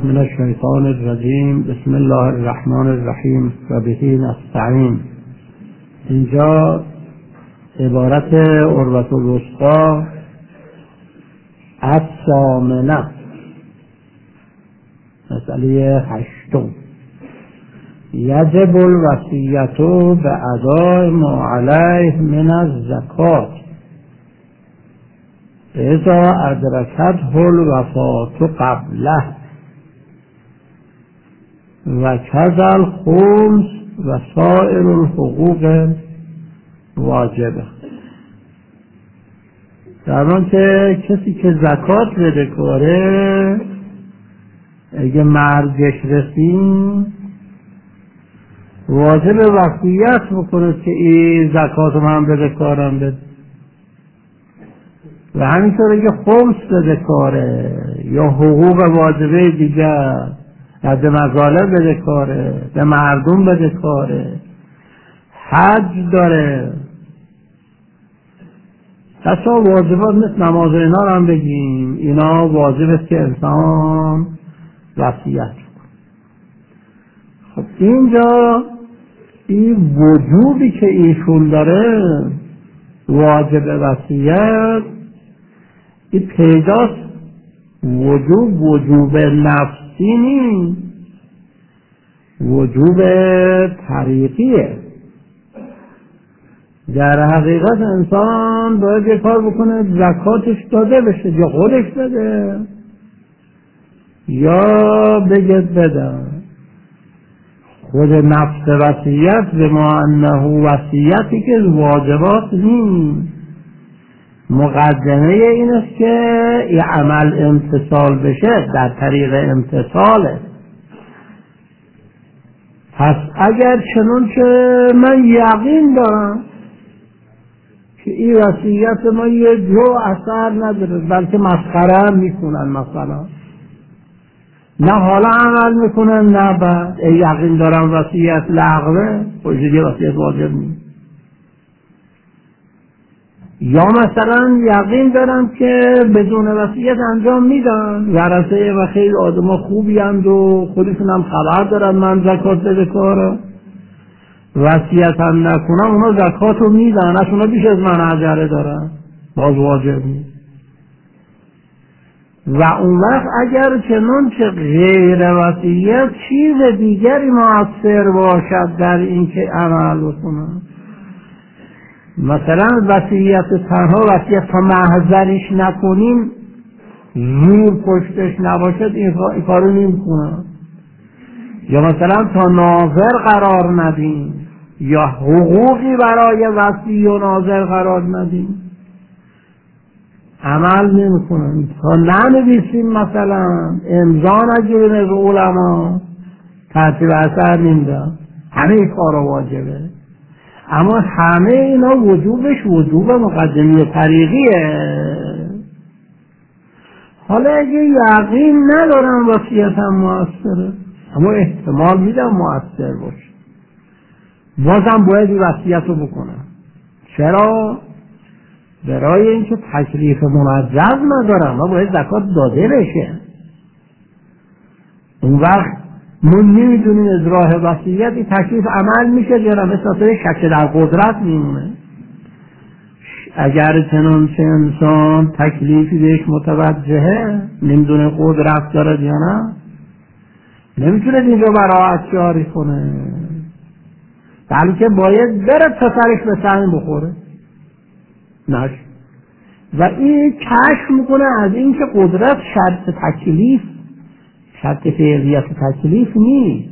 من الشیطان الرجیم. بسم الله الرحمن الرحیم و به نستعین. اینجا عبارت عروة الوثقی الثامنه، مسئله 8. یجب الوصیة بأداء ما علیه من الزکات اذا ادرکته الوفاة قبله و کذا الخمس و سائر الحقوق واجبه. در که کسی که زکات بده کاره، اگه مرگش رسید واجب وصیت بکنه که این زکات من بده کارم بده، و همینطور که خمس بده کاره یا حقوق واجبه دیگر از مظالم بده کاره، به مردم بده کاره، حج داره، اصلا واجبات مثل نماز اینا رو هم بگیم، اینا واجب است که انسان وصیت کنه. خب اینجا این وجوبی که ایشون داره، واجب وصیت، این پیداست. وجوب نفسی نیست، وجوب طریقیه. در حقیقت انسان باید یه کار بکنه زکاتش داده بشه، یا خودش بده یا بگید بدن. خود نفس وصیت به ما انه وصیتی که واجبات نیست، مقدمه این است که این عمل امتثال بشه، در طریق امتثاله. پس اگر چنون که من یقین دارم که این وصیت ما یه جو اثر نداره، بلکه مسخره هم میکنن، مثلا نه حالا عمل میکنن نه بعد، یقین دارم وصیت لغوه، خوشی وصیت واجب نیست. یا مثلا یقین دارم که بدون وصیت انجام میدن، ورثه و خیلی آدم خوبی هستند و خودشون هم خبر دارن من زکات بده کارم، وصیت هم نکنم اونا زکات رو میدن، از اونا بیش از من اجره دارن، باز واجب نیست. و اون وقت اگر چنان که غیر وصیت چیز دیگری مؤثر باشد در این که عمل بکنم، مثلا وصیت تنها وصیت تا محضرش نکنیم، زور پشتش نباشد، این کارو نمی‌کنم. یا مثلا تا ناظر قرار ندیم، یا حقوقی برای وصی و ناظر قرار ندیم، عمل نمی‌کنم. تا ننویسیم مثلا امضا نگیریم از علما، ترتیب اثر نمیدن. همه کارا واجبه، اما همه اینا وجوبش وجوب مقدمی طریقیه. حالا اگه یقین ندارم وصیتم مؤثره، اما احتمال میدم مؤثر باشه، بازم باید وصیت رو بکنم. چرا؟ برای اینکه تکلیف منجز ندارم و باید زکات داده بشه. اون وقت ما نمیدونیم از راه وصیت این تکلیف عمل میشه یا نه، مثل شک در قدرت میمونه. اگر چنانچه انسان تکلیفی بهش متوجهه، نمیدونه قدرت داره یا نه، نمیتونه اینجا براعت جاری کنه، بلکه باید بره تا سرش به سنگ بخوره نش. و این کشف میکنه از اینکه قدرت شرط تکلیف، شرط فعلیت تکلیف نیست،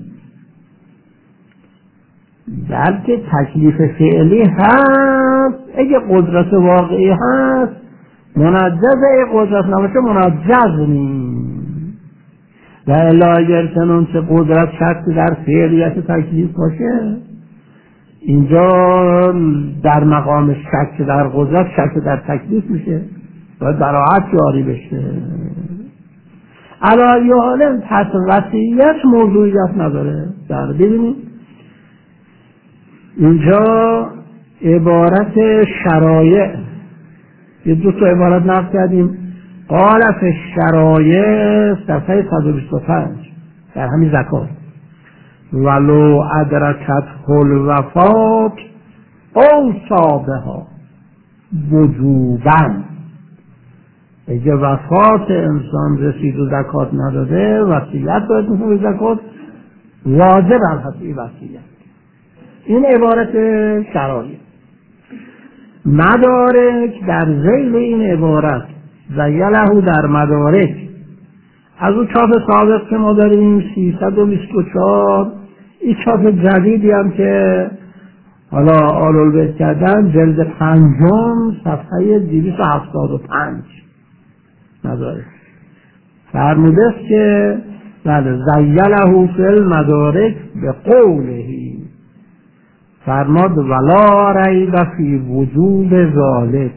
بلکه تکلیف فعلی هست. اگه قدرت واقعی هست منجزه، قدرت نباشه منجز نیست. و الا اگر چنانچه قدرت شرط در فعلیت تکلیف باشه، اینجا در مقام شک در قدرت شک در تکلیف میشه، باید براعت جاری بشه. علی حال پس وصیت موضوعیت نداره. در ببینید اینجا عبارت شرایع، یه دو تا عبارت نقل کردیم. قال فی الشرایع صفحه 125 در همین زکات ولو ادرکت الوفات او صابها وجوبا، اگه وفات انسان رسید و زکات نداده وصیت باید میکنه زکات واجب هست این وصیت. این عبارت شرایع. مدارک در ذیل این عبارت زیله در مدارک از اون چاپ سابق که ما داریم 324 این چاپ جدیدی هم که حالا آل‌البیت کردن جلد 5 صفحه 275 مدارک فرموده است که بله زیله فی المدارک به قولهی، فرماد ولا ریب فی وجوب ذالک،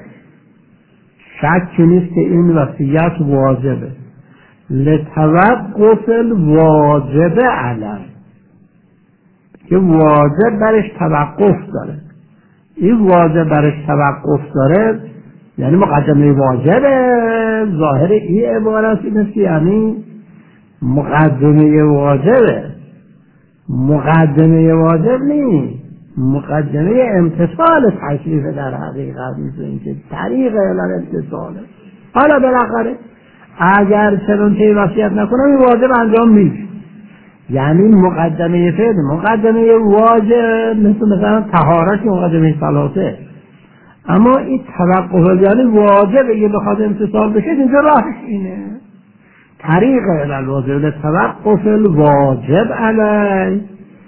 شک نیست که این وصیت واجبه لتوقف الواجب علیه، که واجب برش توقف داره. این واجب برش توقف داره یعنی مقدمه واجبه. ظاهر این عبارت اینه که یعنی مقدمه واجبه، مقدمه واجب نیست، مقدمه امتصال تکلیف در حقیقت مثل این که طریق علال امتصاله. حالا بالاخره اگر چنانچه وصیت نکنم این واجب انجام میشه، یعنی مقدمه فعل مقدمه واجب مثلا طهارت مقدمه صلاته، اما این توقف یعنی واجب اگه بخواد امتصال بشه اینجا راهش اینه طریق علال واجب توقف الواجب علی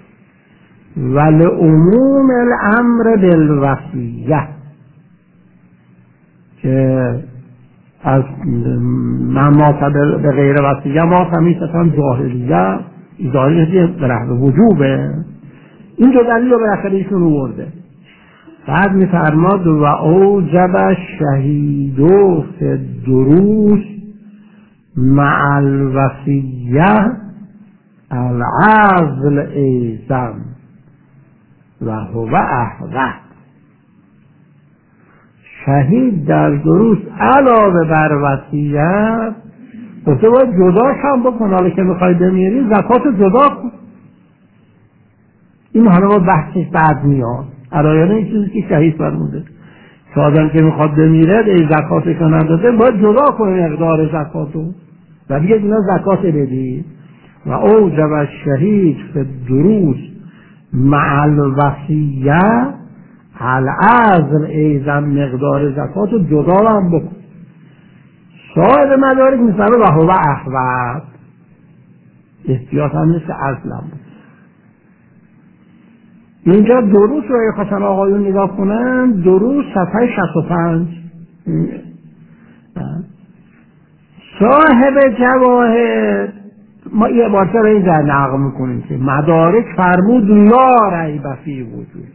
ولعموم الامر بالوصیه، که از ما به غیر وصیه ما همیشتن ظاهریه ظاهریه به رحم وجوبه. اینجا دلیل رو بالاخره ایشون رو برده. بعد میفرماد و اوجب الشهید فی الدروس مع الوصیه العزل ایضا و هو احوط. شهید در دروس علاوه بر وصیت گفته باید جداش هم بکن، حالا که میخوای بمیری زکات جدا کن. این حالا با بحثش بعد میاد. علایانه این چیزی که شهید فرموده که آدم که میخواد بمیره ای زکاتش نداده باید جدا کنه مقدار زکاتو و دیگه اینا زکات بدی. و اوجب الشهید فی الدروس مع الوصیه العزل ایضا مقدار زکاتو جدا هم بکن. صاحب مدارک مثلا و هو احوط احتیاط هم نیست اصلا بود. اینجا دروس رو اگه خواستن آقایون نگاه کنن دروس صفحه 65 صاحب جواهر ما یه بارتر این در نقل میکنیم که مدارک فرمود لا ریب فی وجود،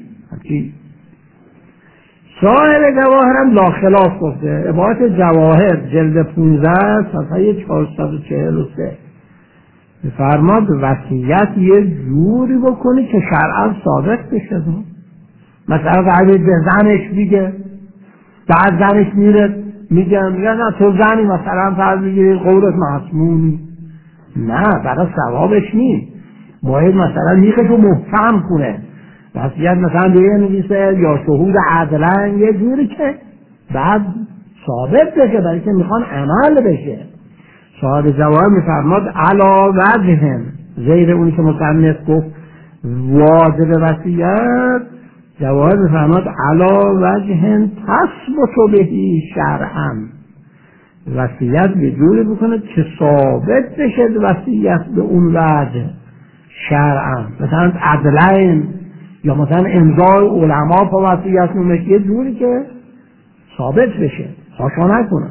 صاحب جواهر هم لا خلاف گفته. عبارت جواهر جلد 15 صفحه 443 فرماد وصیت یه جوری بکنی که شرعاً ثابت بشه. مثلا قبل به زنش میگه بعد زنش میره میگه نه تو زنی مثلا فرض بگیری قولت مسمومی، نه برای ثوابش نیست، باید مثلا میخشو محکم کنه وصیت مثلا دیگه نویسه یا شهود عدلن یه جوری که بعد ثابت بشه برای که میخوان عمل بشه. صاحب جواهر میفرماد علا وجهن غیر اونی که مصنف گفت واجب وصیت، جواهر میفرماد علا وجهن تثبت بهی شرعا، وصیت به جوری بکنه که ثابت بشه وصیت به اون وجه شرعا، مثلا عدلین یا مثلا امضای علما پا وصیت نمیشه یه جوری که ثابت بشه خاشا نکنن.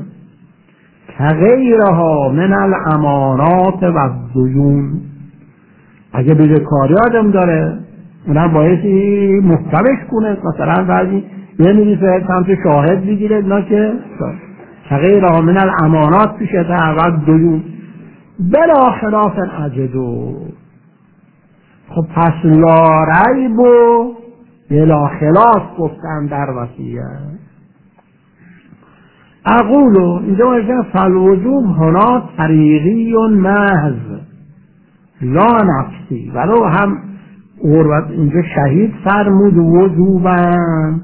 غیرها من الامانات و الدیون، اگه بی‌کاری آدم داره اونم بایستی محکمش کنه، مثلا بعضی یه نویسه سمت شاهد بگیره اینا که غیرها من الامانات پیشه و الدیون بلا خلاف اجدو. خب پس لا ریب و بلا خلاف گفتن در وصیت. اقول اینجا باید فالوجوب هنا طریقی محض لا نفسی، ولو هم اینجا شهید فرمود وجوبن،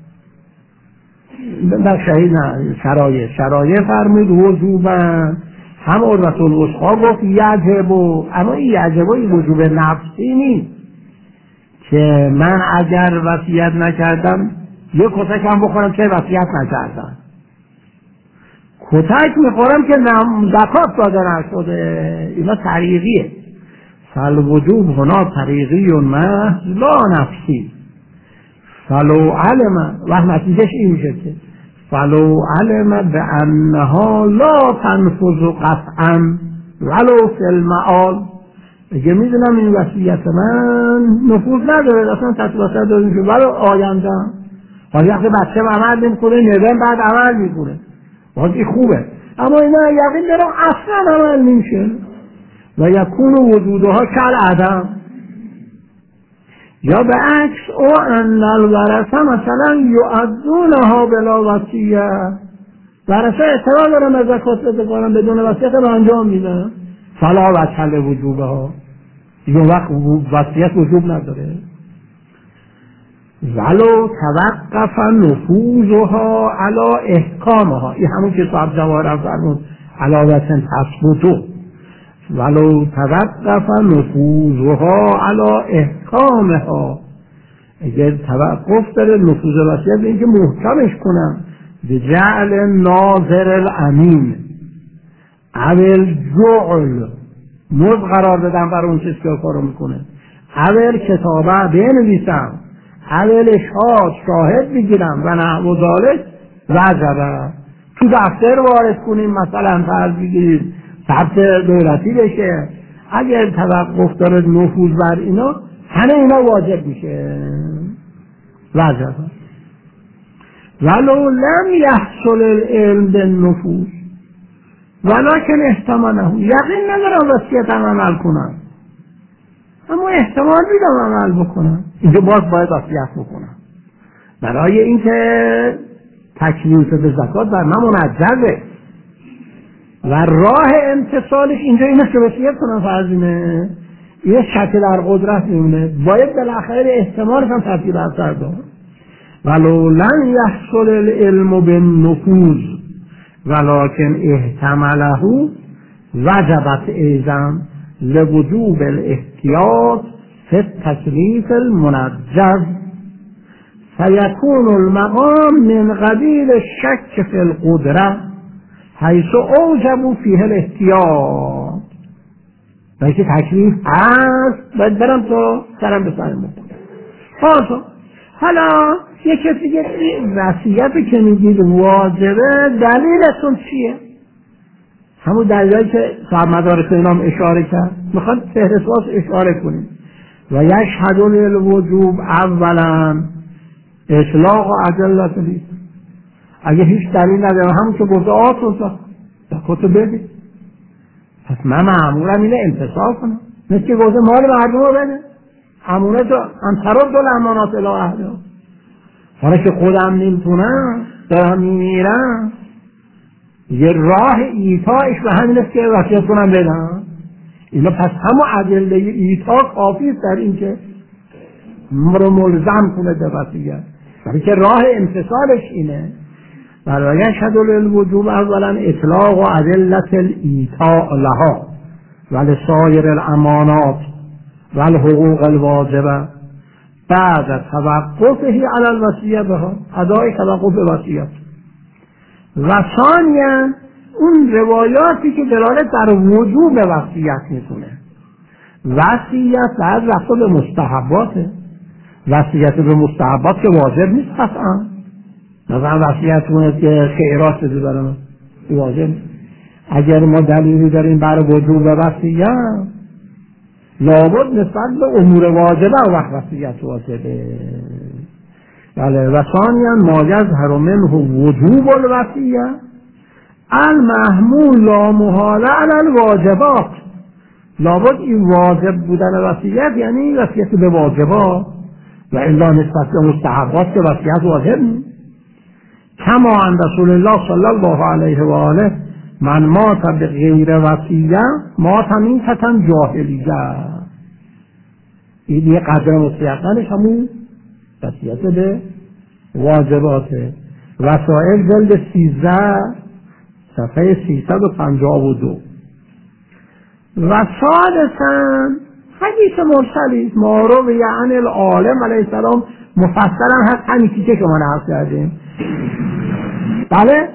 در شهید نه شرایع فرمود وجوبن، هم عروة الوثقی گفت یجب، اما این یجب این وجوب نفسی نیست که من اگر وصیت نکردم یه کتک هم بخورم که وصیت نکردم، کتک میخورم که زکات داده نشده، اینا طریقیه. فالوجوب هنا طریقی محض لا نفسی، فلو علم، و نتیجهش این میشه که فلو علم بانها لا تنفذ قطعا ولو فی المعال، اگه میدونم این وصیت من نفوذ نداره، اصلا تطبیقات داره میشه ولو آینده، حالا وقتی بچه عمل نمیکنه نویم بعد عمل میکنه بازی خوبه، اما اینا یقین دارم اصلا عمل نمیشه و یکون وجودها کالعدم. یا به عکس او ان الورثه مثلا یؤدونها بلا وصیه، ورثه اعتراض دارن از زکات بده کنن بدون وصیت رو انجام میدن، فلا وجه وجوبها، یه وقت وصیت وجوب نداره. ولو توقف نفوذها علی احکامها، این همون که صاحب جواهر فرمود علاوه تثبتو، ولو توقف نفوذها علی احکامها، اگر توقف داره نفوذ وصیت به اینکه محکمش کنم، به جعل ناظر الامین اول جعل مز قرار بدم برای اون چیز که کارو میکنه، اول کتابه بنویسم، اول اشهاد شاهد بگیرم و نحو ذالک وجبه، تو دفتر وارد کنیم مثلا فرض بگیرید ثبت دولتی بشه، اگر توقف داره نفوذ بر اینا همه اینا واجب میشه وجبه. ولو لم یحصل العلم بالنفوذ ولکن احتماله، یقین ندارم وصیتم عمل کنم اما احتمال میدم عمل بکنم، اینجا باید وصیت بکنم برای اینکه تکلیف به زکات بر من منجزه و راه امتصالش اینجا اینه که وصیت کنم فرضینه، یه شک در قدرت میمونه، باید بالاخره احتمالش هم تاثیر اثر داره. ولو لم یحصل العلم بالنفوذ ولکن احتمله وجبت ایضا لوجوب الاحتیاط فی التکلیف المنجز، فیکون المقام من قبیل الشک فی القدره حیث اوجبوا فیه الاحتیاط، و اینکه تکلیف هست باید برم تو سرم بسرم بکنم. حالا یک کسی که وصیت که میگید واجبه دلیلتون چیه؟ همون دلیلی که صاحب مدارک اینام اشاره کرد، میخواد فهرستواس اشاره کنیم. و یشهد للوجوب اولا اطلاق و ادلت لیست، اگه هیچ دلیل نداره همون که گفته آتون زکاتو بده، پس من معمولم اینه امتصال کنم، مثل که گفته مال مردم رو بده، امونت انتراب دل امانات الی اهلها، حالا که خودم نمیتونم دارم میمیرم، یه راه ایتایش به همین است که وصیت کنم بدم، اینا پس همون ادله ایتا کافی است در این که ما رو ملزم کنه به وصیت، برای که راه امتصالش اینه. برای یشهد للوجوب اولا اطلاق و ادلت الایتاء لها و لسایر الامانات و الحقوق الواجبه بعد توقفه علی الوصیه بها، ادای توقف وصیت. و ثانیا اون روایاتی که دلالت بر وجوب وصیت میکنه، وصیت بعد رفته به مستحباته، وصیت به مستحبات که واجب نیست قطعا، مثلا وصیت کنه که خیرات بده برام واجب، اگر ما دلیلی داریم برای وجوب وصیت لابد نسبت به امور واجبه و وقت وصیت واجبه. بله. و ثانیا ما یظهر منه وجوب الوصیه المحمول لا محاله علی الواجبات، لابد این واجب بودن وصیت یعنی وصیت به واجبات و الا نسبت به مستحبات که وصیت واجب نیست، کما عن رسول الله صلی الله علیه و آله من مات بغیر وصیه مات میتة جاهلیه. این یه قدر مستحقنش همون وصیت به واجباته. وسائل جلد 13 صفحه 352. و ثالثاً حدیث مرسلی ما رو یعنی العالم علیه السلام مفصلا هست، همین که شما نقل کردیم. بله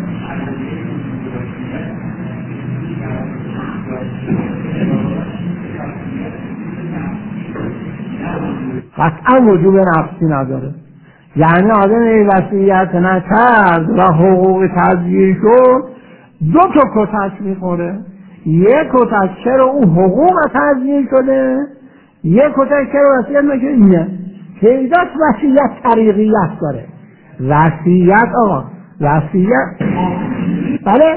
قطعا وجوب نفسی نداره. یعنی آدم وصیت نکرد و حقوق تزییر شد، دو تا کتک میخوره. یک کتک چرا اون حقوق تزییر شده، یک کتک چرا وصیت نکرده. اینه پیداست وصیت طریقیت داره. وصیت آقا وصیت بله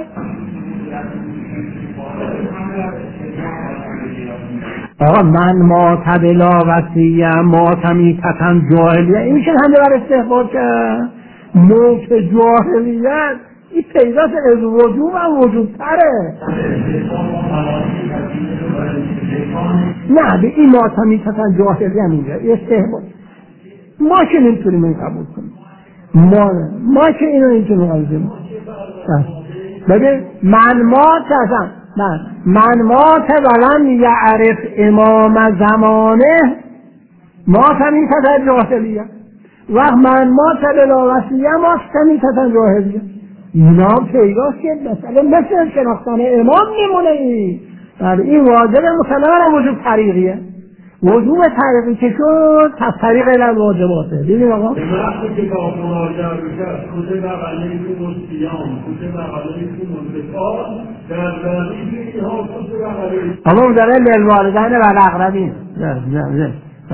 آقا من مات بلا وصیه مات میتة جاهلیه، این میشه همه بر استحباب کرد. موت جاهلیت این پیداست از وجوب هم وجوب تره. نه به این مات میتة جاهلیه میگه استحباب. ما که نمیتونیم این قبول کنیم. ما که اینو نمیتونیم قبول کنیم. ببین من مات ولم یعرف امام زمانه مات میتة جاهلیه و من مات بلا وصیه مات میتة جاهلیه. اینا پیداست که مثل شناختن امام میمونه. این واجب مسلمان وجوب طریقیه. وجوب طریقی که شد از طریق علم واجباته. دیدیم آقا؟ به وقتی که کافر مراجعه بشد کتب علیکم الصیام کتب علیکم القتال در ذریعه اینها کتب علیکم. اما اون داره للوالدین و الاقربین. نه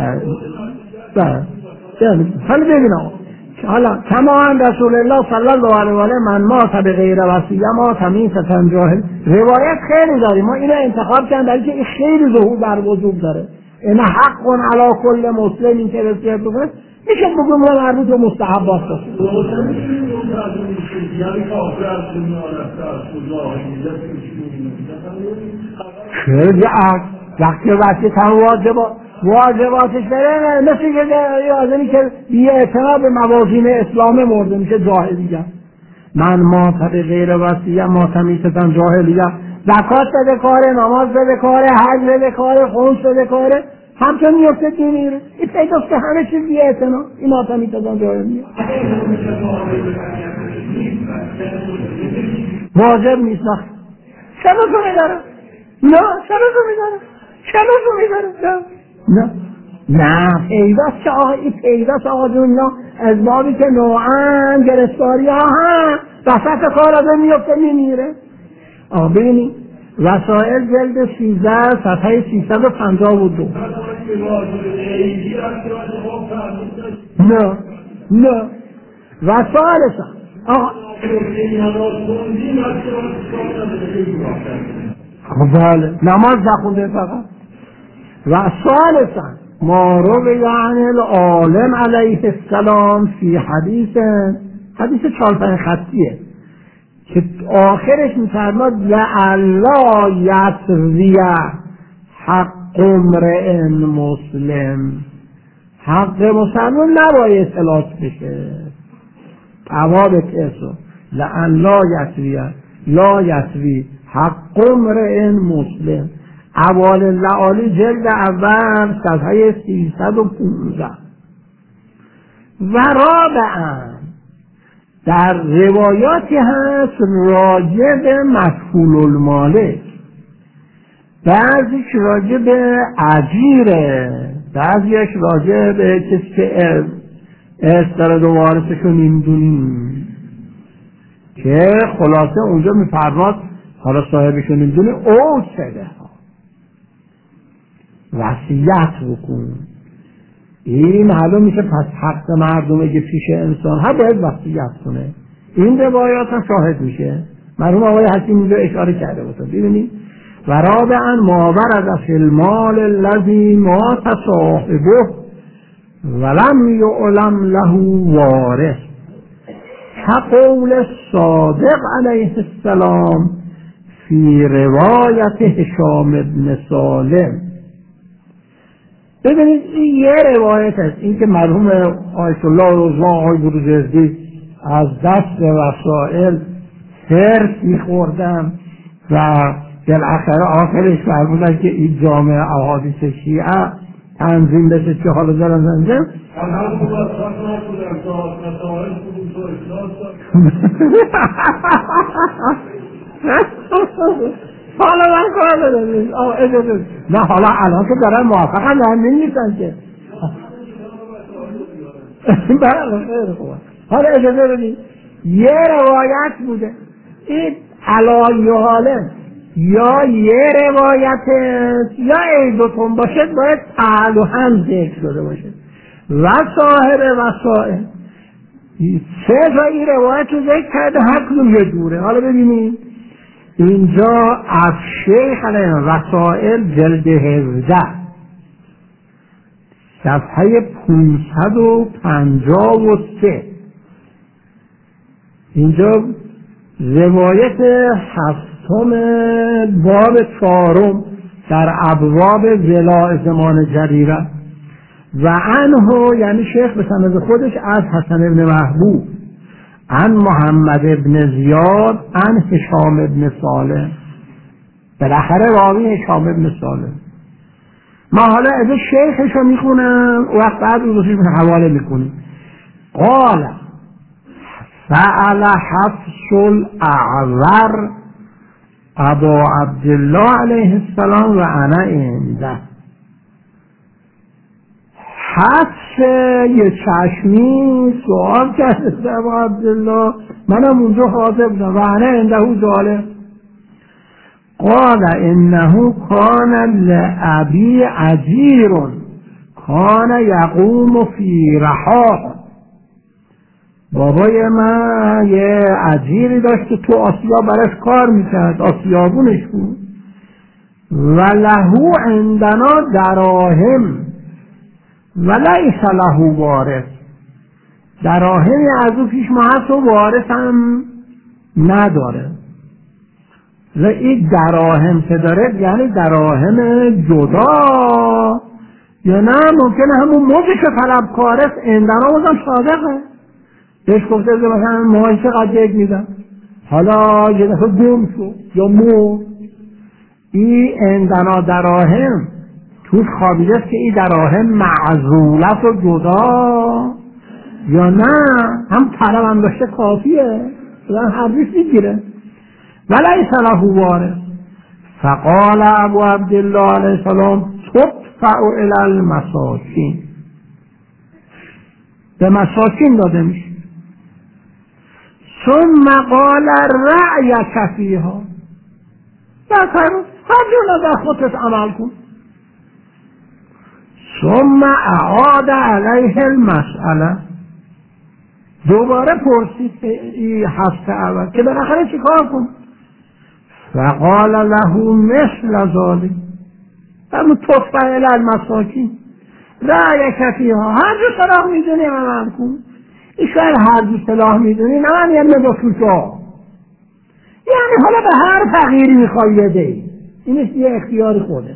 حالا ببین آقا حالا کما عن رسول الله صلی الله علیه و آله من مات بغیر وصیه مات میتة جاهلیه. روایت خیلی داریم، ما اینو انتخاب کردیم برای که این خیلی ظهور بر وجوب داره. این حق علی کل مسلمی که وصیت بکنه میشه بگم مربوط به مستحبات باشه. خیلی وقتی وصیت هم واجباتش بره مثل یه آدمی که بی اعتنا به موازین اسلام مرده میشه جاهلیه. من مات بغیر وصیه مات میتة جاهلیه. زکات بده کاره، نماز بده کاره، حج بده کاره، خمس بده کاره، همچنین میفته که میره. این پیداست که همه چیز بی اعتنا. این مات میتة جاهلیه. واجب نیست. چه لزومی داره؟ نه چه لزومی داره؟ چه لزومی داره؟ نه پیداست که آقا این پیداست آقا دنیا از بابی که نوعا گرفتاری ها هم وسط کار آدم میفته میمیره. آقا ببینید وسائل جلد 13 صفحه 352. نه وسائل آقا بله نماز نخونده فقط. و ثالثا ما روی عن العالم علیه السلام فی حدیث 4-5 خطیه که آخرش میفرماد لعلا یسری حق امرئ مسلم. حق مسلم نباید اطلاق بشه. جواب کسو لعلا یسری لا یسری حق امرئ مسلم. اوال لعالی جلد اول صفحه 315. و رابعا در روایاتی هست راجع به مفعول المالک، بعضیش راجع به اجیره، بعضیش راجع به کسی که استراد و وارثشو نمیدونیم که خلاصه اونجا میفرماد حالا صاحبشو نمیدونی او سده وصیت بکن. این معلوم میشه پس حق مردمه که پیش انسان ها باید وصیت کنه. این روایات هم شاهد میشه. مرحوم آقای حکیم اینجا اشاره کرده بود. ببینید و رابعا ما ورد فی المال الذی مات صاحبه ولم یعلم له وارث. كقول صادق علیه السلام فی روایت هشام بن سالم. ببینید این یه روایت است، این که مرحوم آیت الله رضوان آقای بروجردی از دست وسائل حرص میخوردن و بالاخره آخرش فرمودن که این جامع احادیث شیعه تنظیم بشه که حالا دارن زنجم حالا من کار بدم نه حالا الان که دارن موافقا همین نیستن که حالا اجازه بدید یه روایت بوده این علای حاله یا یه روایت یا ایدوتون باشد باید تعال و هم ذکر شده باشد و صاحب وسائل سه جایی روایت رو ذکر کرده هر کدوم یه دوره. حالا ببینید اینجا از شیخ علیه وسائل جلد 17 صفحه 553 اینجا روایت هفتم باب 4 در ابواب ولاء زمان جریره و عنه یعنی شیخ به سند خودش از حسن ابن محبوب عن محمد ابن زیاد عن هشام ابن سالم. بالاخره راوی هشام ابن سالم. ما حالا از شیخش رو میخونم و بعد رو حواله میکنیم. قال سأل حفص الاعور ابا عبدالله علیه السلام و انا عنده. حفص یه چشمی سوال کرده ابا عبدالله، منم اونجا حاضر بودم و انا عنده جاله. قال انه کان لابی عجیر کان یقوم فی رحاه. بابای من یه عجیری داشت که تو آسیا برش کار میکرد، آسیابونش بود. و لهو عندنا دراهم و لیس له وارث. دراهمی از او پیش ما هست و وارث هم نداره. و این دراهم که داره یعنی دراهم جدا یا نه ممکنه همون موجی که طلبکاره عندنا بازم صادقه. بهش گفته که مثلا ماهی چقدر یک میدن، حالا یه دفعه گم شد یا مرد. این عندنا دراهم توش خوابیده است که این دراهم معزولت و جدا یا نه هم طلب هم داشته کافیه هر بیش میگیره. ولیس له وارث. فقال ابو عبدالله علیه السلام تدفع الی المساکین. به مساکین داده میشه. ثم قال رأیک فیها. هر جور در خودت عمل کن. ثم اعاد علیه المسئله. دوباره پرسید این هفته اول که بالاخره چی کار کن؟ فقال له مثل ذلك. همون تدفع الی المساکین رأیک فیها. هر جو صلاح میدونی عمل کن. این شاید هر جو صلاح میدونی نه من یه مدفوشا یعنی حالا به هر فقیری میخوای بده، اینش یه اختیار خوده.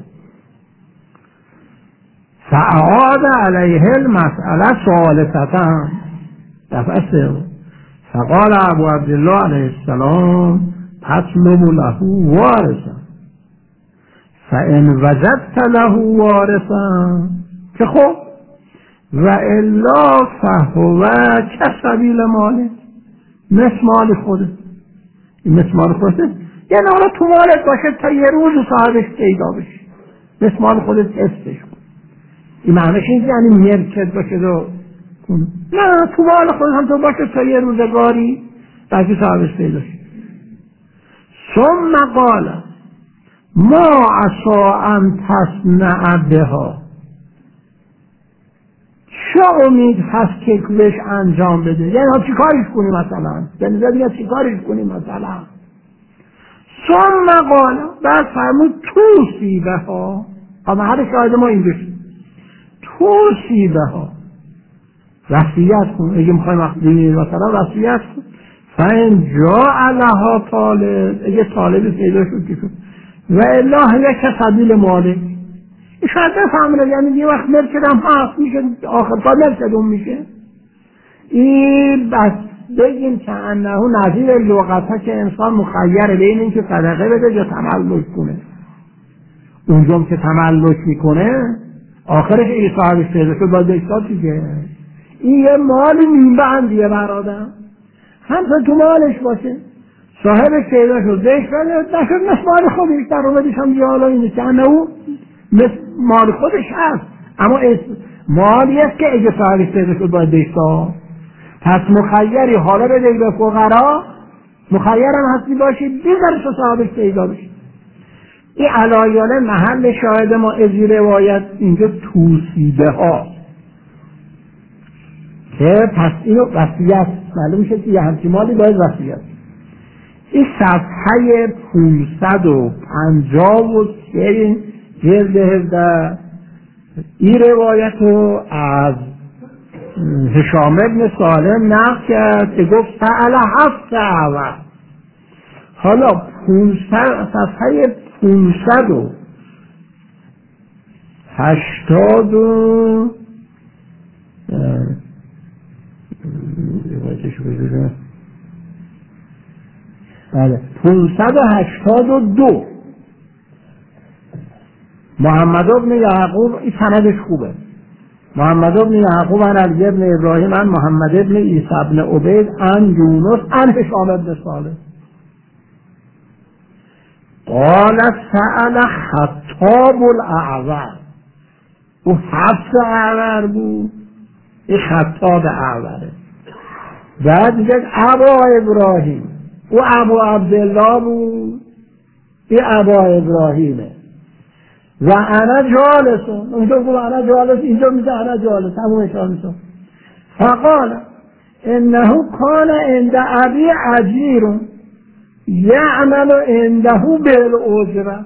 فعاد علیه المسئله ثالثة دفعه سوم. فقال ابو عبدالله علیه السلام تطلب له وارثا فان وجدت له وارثا که خب و الا فهو کسبیل ماله. مثل مال خوده. این مثل مال خوده یعنی حالا تو مالت باشه تا یه روز صاحبش پیدا بشه، مثل مال خودت حفظش کن. این معنیش این یعنی مرکز باشه رو نه تو مال خودت هم تو باشه تا یه روزگاری بلکه صاحبش پیدا شه. ثم قال ما عسا ان تصنع بها. چه امید هست که بهش انجام بده؟ یعنی چی کارش کنی مثلا؟ به نظر دیگه چی کارش کنی مثلا؟ ثم قال بعد فرمود توصی بها. اما هر شاهد ما این بشه توصی بها. وصیت کن. اگه میخوایم مثلا وصیت کن فین جا لها طالب، اگه طالبی پیدا شد که شد و الله یک سبیل مالک. این شاید بفهمونه، یعنی یه وقت مرکدم هست میشه آخر کار مرکدون میشه. این بس بگیم که انه نظیر لغت که انسان مخیر بین این که صدقه بده یا تملک کنه. اونجا که تملک میکنه آخرش این صاحبش پیدا شد باید بشتاد دیگه. این یه مالی میبندیه برادم، همسا تو مالش باشه، صاحبش پیدا شد بهش بده نشد مثل مال خودش در رو بدیش هم دیگه. حالا اینه که انه مثل مال خودش هست، اما مالی است که اگه صاحبش پیدا شد باید بشتاد. پس مخیری حالا بده به فقرا، مخیرم هستی باشی بیزرش صاحبش پیدا بشی. این علایانه محل شاهد ما ازی روایت اینجا توصیده ها که پس اینو وصیت معلوم میشه که یه همچی مالی باید وصیت. این صفحه 553 جلد 17 این روایت رو از هشام ابن سالم نقل کرد که گفت سأل 7 اعور. حالا صفحه 580 بله 582 محمد ابن یعقوب، این سندش خوبه، محمد ابن یعقوب عن علی ابن ابراهیم عن محمد ابن عیسی ابن عبید عن یونس عن هشام ابن سالم قال سأل خطاب الاعور. او حفظ اعور بود، این خطاب اعوره. بعد میگه ابا ابراهیم، او ابو عبدالله بود، این ابا ابراهیمه. و انا جالسون، اونجا گفت انا جالس، اینجا میگه انا جالس، همون اشاره میشه. فقال انه کان عند ابی اجیر یعمل عنده بالاجره.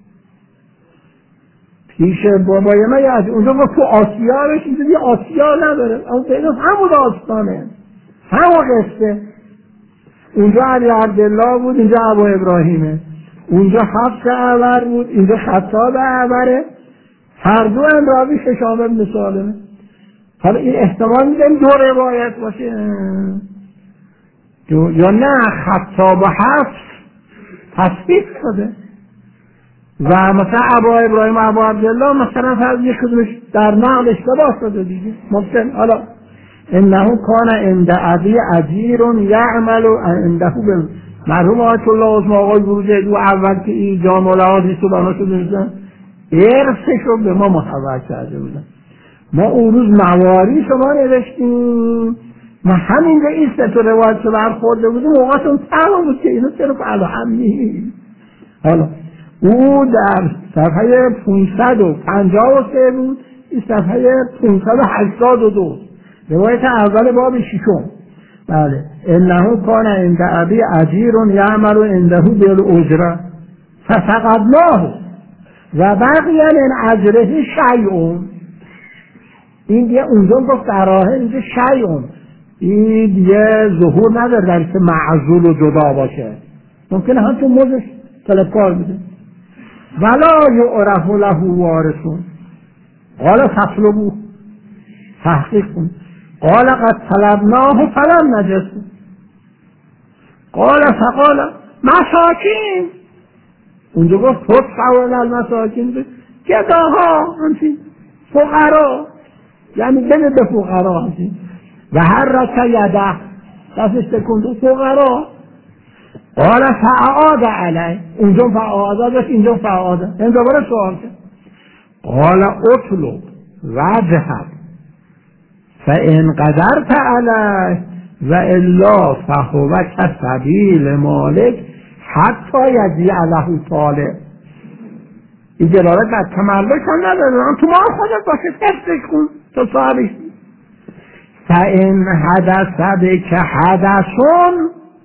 پیش بابای من از اونجا گفت تو آسیا بشی، اینجا آسیا نداره، اون پیدا همون داستانه، همون قصه. اونجا علی عبدالله بود، اینجا ابو ابراهیمه، اونجا حفظ اعور بود، اینجا خطاب اعوره، هر دو هم راوی هشام ابن سالمه. حالا این احتمال میدیم دو روایت باشه یا نه خطاب و حفظ تصدیق شده و مثلا ابا ابراهیم و ابا عبدالله مثلا فرض یک کدومش در نقل اشتباه شده دیگه ممکن. حالا انه کان عند ابی اجیر یعمل عنده مرحوم آیت الله عظمی آقای بروجردی و اول که این جامع الحدیث رو بنا شده میزن ارثش رو به ما محول کرده بودن. ما اون روز مواریث شما نوشتیم، ما همینجا این سه تا روایت رو برخورده بودیم، موقعاتون تمام بود که اینو چرا فعلا هم نیست. حالا او در صفحه 553 بود، این صفحه 582 روایت اول باب ششم. بله انه کان عند ابی اجیر یعمل عنده بالاجره ففقدناه و بقی من اجره شیء. این دیگه اونجا گفت دراهم، اینجا شیء، این دیگه ظهور نداره در که معزول و جدا باشه، ممکنه هم تو موزش طلبکار بده. ولا یعرف له وارثون قال فاطلبوه، تحقیق کن. قال قد طلبناه فلم نجد. قال فقال مساکین، اونجا گفت تدفعون المساکین، گداها، همچین فقرا، یعنی بده به فقرا همچین. و هر رکه یده دستش تکند فقرا. قال فعاد علی، اونجا فعاد داشت، اینجا فعاد، این دوباره سوال کرد. قال اطلب وجهک فان قدرت علیه و الا فهو کسبیل مالک حتی یجیع له طالب. این دلالت بر تملک هم نداره، تو ما خودت باشه تفتش کن تو صاحبش. فان حدث بک حدثون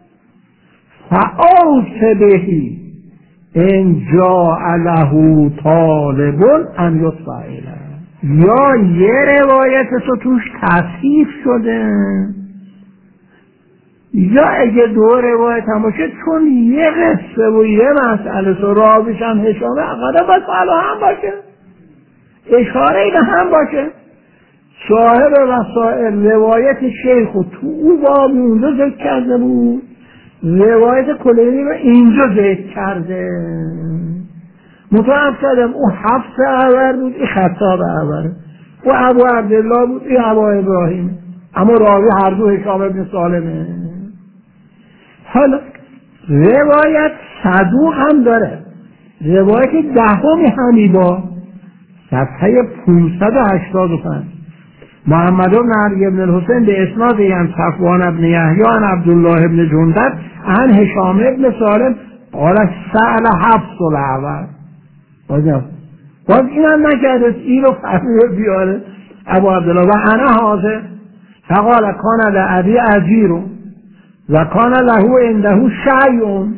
فآت بهی ان جاء له طالب ان یدفع الیه. یا یه روایت تو توش تصحیف شده یا اگه دو روایت هم باشه چون یه قصه و یه مسئله و راویش هم هشامه اقلا باید هم باشه، اشاره به هم باشه. صاحب وسائل روایت شیخ و تو او باب اونجا ذکر کرده بود، روایت کلینی رو اینجا ذکر کرده. متوجه کردم او حفص اعور بود، این خطاب اعور، او ابو عبدالله بود، این ابو ابراهیم، اما راوی هر دو هشام ابن سالمه. حالا روایت صدوق هم داره، روایت دهمی حمیبا صفحه 585 محمد بن علی بن الحسین به اسناد عن صفوان بن یحیی عن عبدالله بن جندب عن هشام بن سالم قال سأل حفص الاعور. باز این هم نکرده، این رو فهمیده بیاره ابو عبدالله و انا حاضر فقال کان لأبی اجیر و کان له عنده شیء،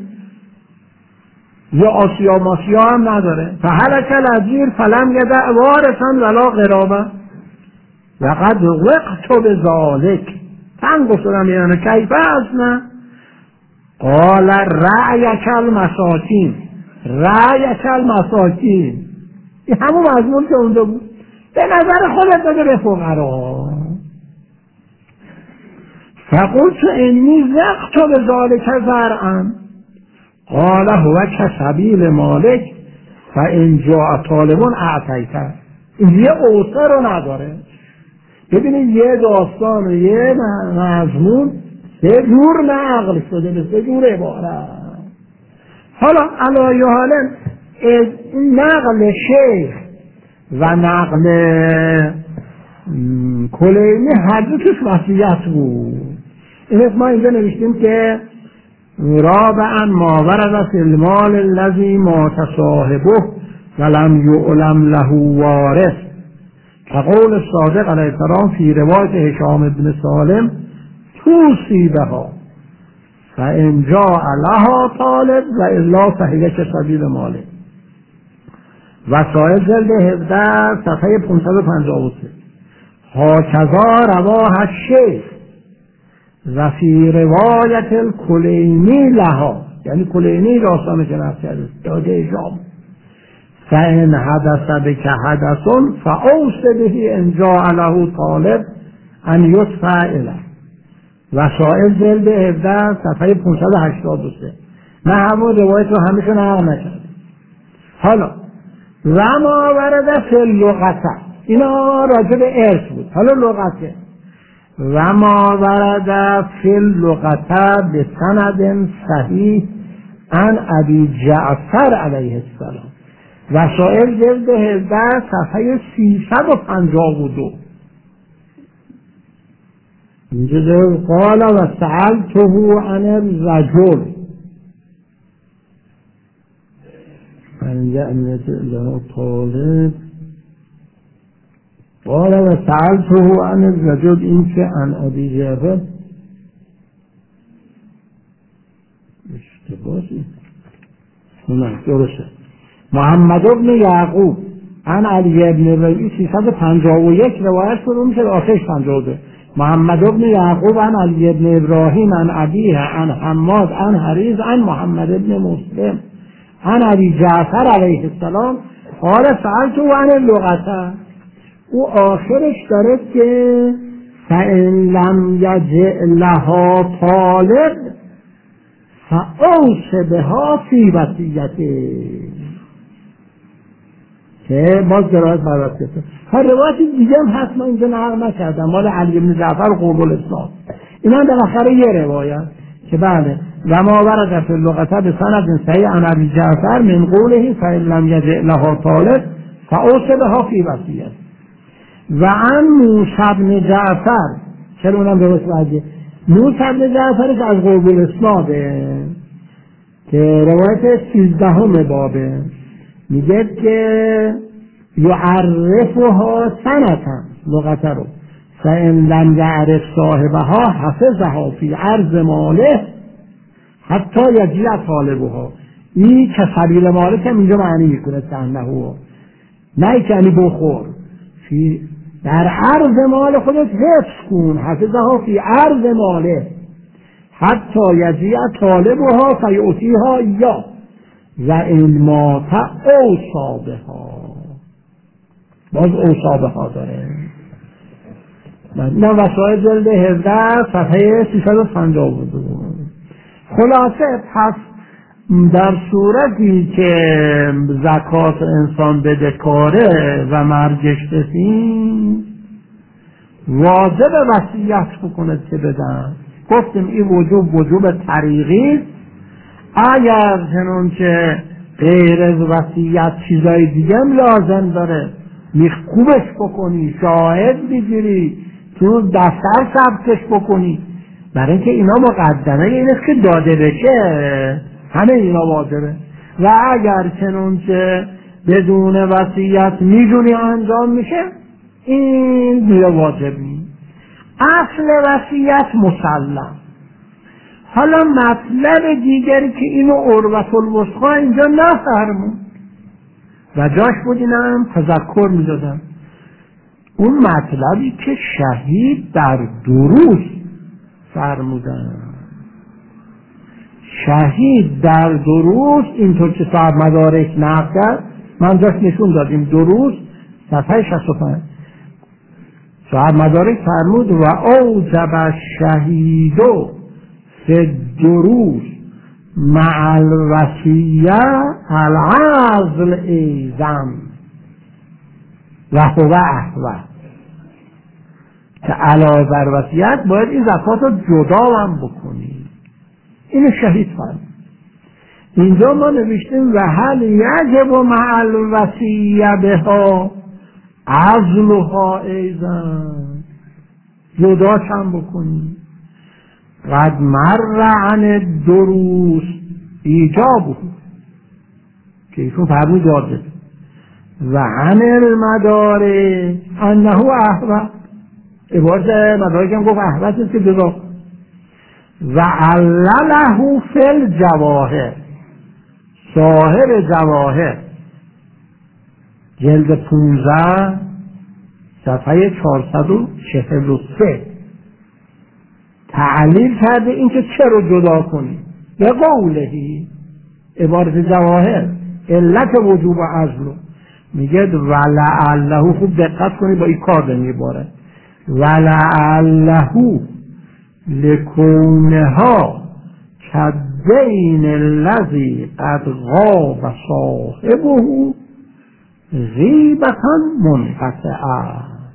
یا آسیا ماسیا هم نداره. فهلک الاجیر فلم یدع وارثا ولا قرابه وقد وقت بذالک تنگ گفتم یعنی کیف اصلا قال رأیک المساکین، رأیک المساکین، این همون مضمون که اونجا بود، به نظر خودت بده به فقرا. فقلت انی وقت بذالک زرعا قال هو کسبیل مالک فان جاء طالب اعطیته. این یه اوصه رو نداره. ببینید یه داستان و یه مضمون سه جور نقل شده به سه جور عبارت. حالا علایه حالا نقل شیخ و نقل کلینی هر دو توش وصیت بود. این ما اینجا نوشتیم که رابعا ما ورد فی المال الذی مات صاحبه ولم یعلم له وارث كقول الصادق علیه السلام فی روایت هشام بن سالم توصی بها فان جاء لها طالب و الا فهی کسبیل ماله. وسائل جلد 17 صفحه 553 هاکذا رواه الشیخ و فی روایت الکلینی لها، یعنی کلینی داستانه که نفس کرده داده هشام فإن حدث بك حدث فأوص به إن جاء له طالب أن يدفع إليه. وسائل جلد 17 صفحه 583. نه همون روایت رو همیشه نقل نکرد. حالا و ما ورد فی اللغته، اینا راجع به ارث بود. حالا لغته و ما ورد فی اللغته به سند صحیح عن ابی جعفر علیه السلام. وسائل جلد 17 صفحه 352 اینجا قال و سألته عن الرجل من یعنیت له طالب قال و سألته عن الرجل، این که عن ابی جعفر اشتباهی نه درسته. محمد بن یعقوب عن علی بن ابراهیم 351 روایت شده میشه آخرش 52. محمد بن یعقوب عن علی بن ابراهیم عن ابیه عن حماد عن حریز عن محمد بن مسلم عن ابی جعفر علیه السلام قال سألته عن اللغته. او آخرش داره که فإن لم یجع لها طالب فأوص بها فی وصیته، که باز درایت برات کرده. هر روایت دیگه هم هست من اینجا نقل نکردم مال علی بن جعفر قرب الاسلام. این هم بالاخره یه روایت که بله و ما ورد فی اللغته به سند صحیح عن ابی جعفر من قوله فإن لم یجع لها طالب فأوص بها فی وصیته. و عن موسی بن جعفر، چرا اونم درست باشه، موسی بن جعفر که از قرب الاسلامه که روایت 13 بابه میگه که یعرفها سنتا لغته رو فإن لم یعرف صاحبها حفظها فی عرض ماله حتی یجیع طالبها. این که سبیل ماله که اینجا معنی میکنه تنهو، نه که یعنی بخور، در عرض مال خودت حفظ کن، حفظها فی عرض ماله حتی یجیع طالبها فیعطیها یا و این مات اوصابها. باز اوصابها داره. نه وسائل جلد 17 صفحه 352. خلاصه پس در صورتی که زکات انسان بدهکاره و مرگش رسید واجب وصیت بکنه که بدن. گفتیم این وجوب طریقی است. اگر چنون که غیر از وصیت چیزای دیگه هم لازم داره خوبش بکنی، شاهد بگیری، تو دفتر ثبتش بکنی، برای اینکه اینا مقدمه این است که داده بشه، همه اینا واجبه. و اگر چنون که بدون وصیت میدونی انجام میشه این دیگه واجب نیست. اصل وصیت مسلم. حالا مطلب دیگری که اینو عروة الوثقی اینجا نفرمون و جاش بود اینم تذکر میدادم، اون مطلبی که شهید در دروس فرمودن. شهید در دروس اینطور که صاحب مدارک نقل کرد، من جاش نشون دادیم دروس صفحه 65 صاحب مدارک فرمود و اوجب الشهیدو فی الدروس مع الوصیه العزل ایزم و هو احوط، که علاوه بر وصیت باید این زکات رو جدا هم بکنی. اینو شهید فرمود. اینجا ما نوشتیم و هل یجب مع الوصیه بها عزلها ایزم، جدا هم بکنی. قد مر عن الدروس ایجابه که ایشون فرمود واجب و عن المدارک انه احوط، عبارت مدارک هم گفت احوط است که جدا. و علله فی الجواهر، صاحب جواهر جلد 15 صفحه 443 تعلیل کرده این که چرا جدا کنی. به قولهی، عبارت جواهر علت وجوب عزلو میگه ولعله، خوب دقت کنی با این کار نمیباره، ولعله لکونها کدین الذی قد غاب صاحبه غیبتا منقطعه.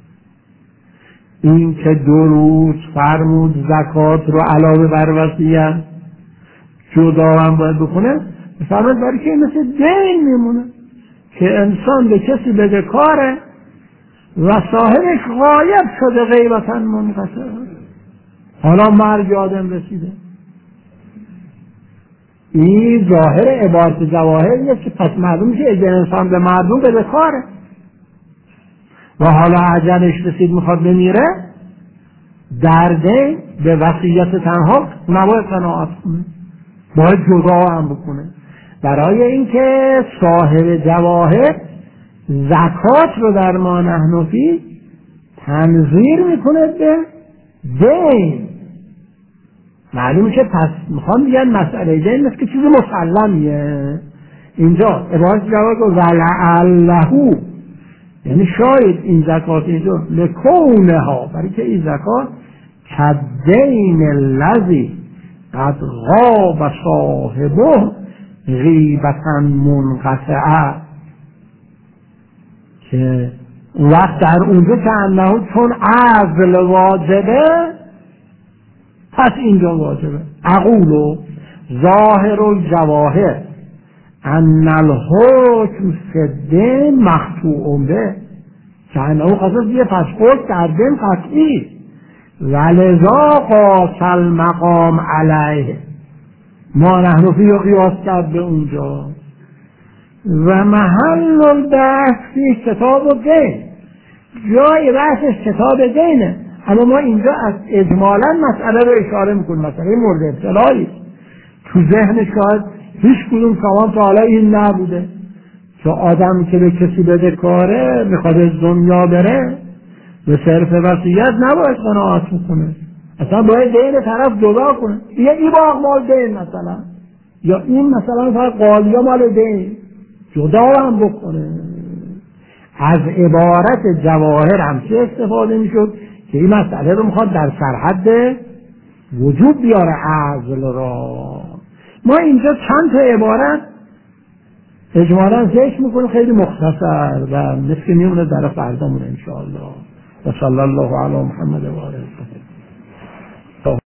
این که دروس فرمود زکات رو علاوه بر وصیت جدا هم باید بکنه، فرمود برای که مثل دین میمونه که انسان به کسی بده کاره و صاحبش غایب شده غیبتا منقطعه، حالا مرگ آدم رسیده. این ظاهر عبارت جواهر نیست که پس معلوم میشه اگه انسان به مردم بده کاره و حالا اجلش رسید میخواد بمیره، درده به وصیت تنها نباید قناعت کنه، باید جدا هم بکنه. برای اینکه صاحب جواهر زکات رو در ما نحنفی تنظیر میکنه به دین. معلوم میشه پس میخوام بگن مسئله دین مثل که چیز مسلمیه. اینجا عبارت جواب ولعله، یعنی شاید این زکات اینجا لکونها، برای که این زکات کدین الذی قد غاب صاحبه غیبتا منقطعه، که اون وقت در اونجا که انه چون عزل واجبه پس اینجا واجبه. اقولو ظاهر الجواهر ان الحکم فی مقطوع به، که انه قصد یه پس حکم در دین قطعی ولذا قاس المقام علیه، ما نحنفی رو قیاس کرد به اونجا. و محل البحث فی کتاب دین، جای بحثش کتاب دینه، اما ما اینجا از اجمالا مسئله رو اشاره میکنیم، مسئله مورد ابتلایی تو ذهن شاید هیچ کدوم شما تا حالا این نبوده که آدم که به کسی بده کاره میخواد از دنیا بره به صرف وصیت نباید قناعت میکنه، اصلا باید دین طرف جدا کنه، یه این باغ مال دین مثلا، یا این مثلا فقط قالیا مال دین، جدا هم بکنه. از عبارت جواهر هم چه استفاده میشد که این مسئله رو میخواد در سرحد وجود بیاره عزل را. ما اینجا چند تا عبارت اجمالا ذکر میکنه خیلی مختصر و مثل میمونه در فردامون انشاءالله. و صلی الله علی محمد و آله.